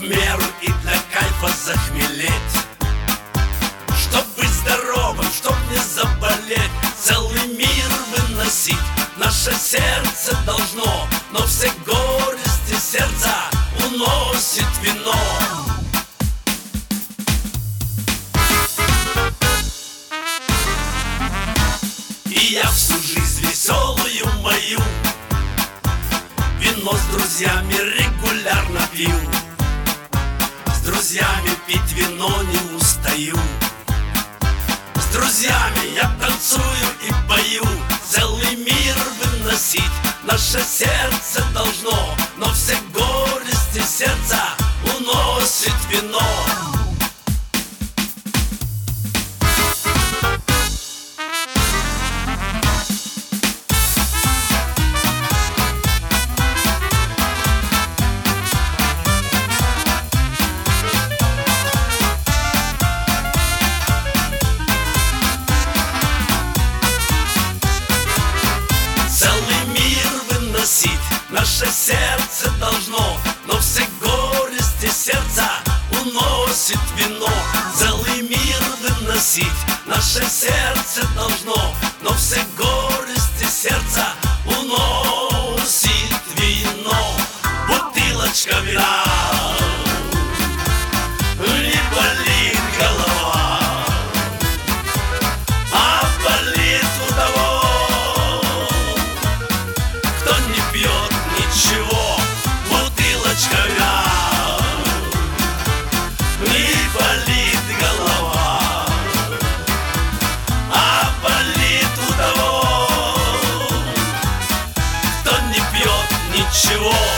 меру и для кайфа захмелеть. Чтоб быть здоровым, чтоб не заболеть, целый мир выносить наше сердце должно, но все горести сердца уносит вино. И я всю жизнь веселую мою вино с друзьями регулярно пью. С друзьями пить вино не устаю. С друзьями я танцую и пою, целый мир выносить наше сердце должно, но все горести сердца уносит вино. Наше сердце должно, но все горести сердца уносит вино. Целый мир выносить наше сердце должно, но все горести сердца уносит вино. Бутылочка вина, не болит голова, а болит у того, кто не пьет ничего. Бутылочка вина, не болит голова, а болит у того, кто не пьет ничего.